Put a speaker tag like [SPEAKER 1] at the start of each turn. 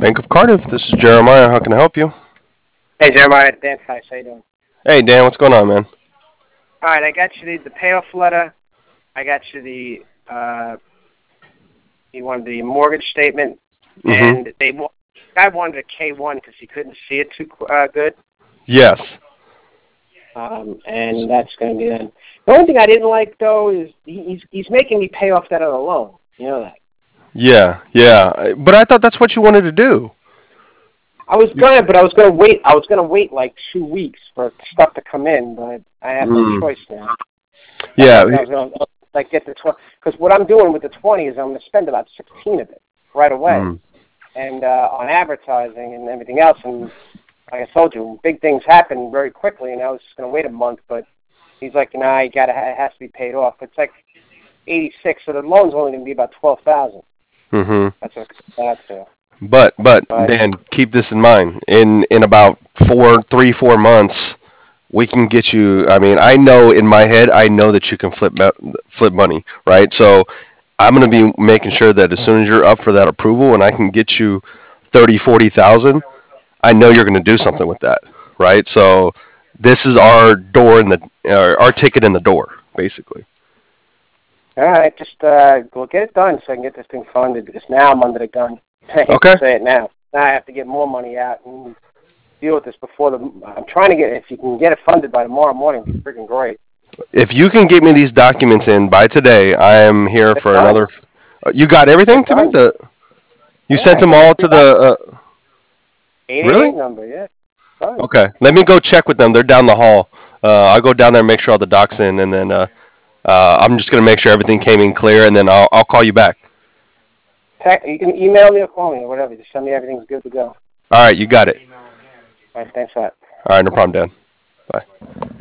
[SPEAKER 1] Bank of Cardiff. This is Jeremiah. How can I help you?
[SPEAKER 2] Hey Jeremiah, Dan Tice, how you doing?
[SPEAKER 1] Hey, Dan, what's going on, man?
[SPEAKER 2] All right, I got you the payoff letter. I got you you wanted the mortgage statement,
[SPEAKER 1] Mm-hmm.
[SPEAKER 2] and I wanted a K1 because he couldn't see it too good,
[SPEAKER 1] Yes.
[SPEAKER 2] and that's going to be done. The only thing I didn't like though is he's making me pay off that other loan. You know that.
[SPEAKER 1] Yeah, yeah. But I thought that's what you wanted to do.
[SPEAKER 2] But I was gonna wait. I was gonna wait like 2 weeks for stuff to come in, but I have no
[SPEAKER 1] Mm.
[SPEAKER 2] choice now.
[SPEAKER 1] Yeah.
[SPEAKER 2] I was gonna like get the 20 because what I'm doing with the 20 is I'm gonna spend about 16 of it right away,
[SPEAKER 1] Mm.
[SPEAKER 2] and on advertising and everything else. And like I told you, big things happen very quickly, and I was just gonna wait a month. But he's like, nah, it has to be paid off. It's like 86, so the loan's only gonna be about 12,000.
[SPEAKER 1] Mm-hmm.
[SPEAKER 2] That's what that's
[SPEAKER 1] But
[SPEAKER 2] but
[SPEAKER 1] Dan, keep this in mind. In about 4 months, we can get you. I mean, I know in my head, I know that you can flip money, right? So I'm gonna be making sure that as soon as you're up for that approval, and I can get you 30, 40,000, I know you're gonna do something with that, right? So this is our door in the our ticket in the door, basically.
[SPEAKER 2] all right, just we'll get it done so I can get this thing funded because now I'm under the gun. I hate to
[SPEAKER 1] Okay.
[SPEAKER 2] say it now. Now I have to get more money out and deal with this before the. I'm trying to get. If you can get it funded by tomorrow morning, it'd be freaking great.
[SPEAKER 1] If you can get me these documents in by today, I am here
[SPEAKER 2] It's
[SPEAKER 1] for
[SPEAKER 2] done.
[SPEAKER 1] another. You got everything
[SPEAKER 2] It's
[SPEAKER 1] to me.
[SPEAKER 2] done.
[SPEAKER 1] You
[SPEAKER 2] Yeah,
[SPEAKER 1] sent
[SPEAKER 2] I
[SPEAKER 1] them
[SPEAKER 2] got the
[SPEAKER 1] all
[SPEAKER 2] three
[SPEAKER 1] to
[SPEAKER 2] documents.
[SPEAKER 1] the.
[SPEAKER 2] 888
[SPEAKER 1] Really?
[SPEAKER 2] number. Yeah, it's done.
[SPEAKER 1] Okay. Let me go check with them. They're down the hall. I'll go down there and make sure all the docs in, and then I'm just gonna make sure everything came in clear, and then I'll call you back.
[SPEAKER 2] You can email me or call me or whatever. Just send me everything's good to go.
[SPEAKER 1] All right, you got it.
[SPEAKER 2] All right, thanks a lot.
[SPEAKER 1] All right, no problem, Dan. Bye.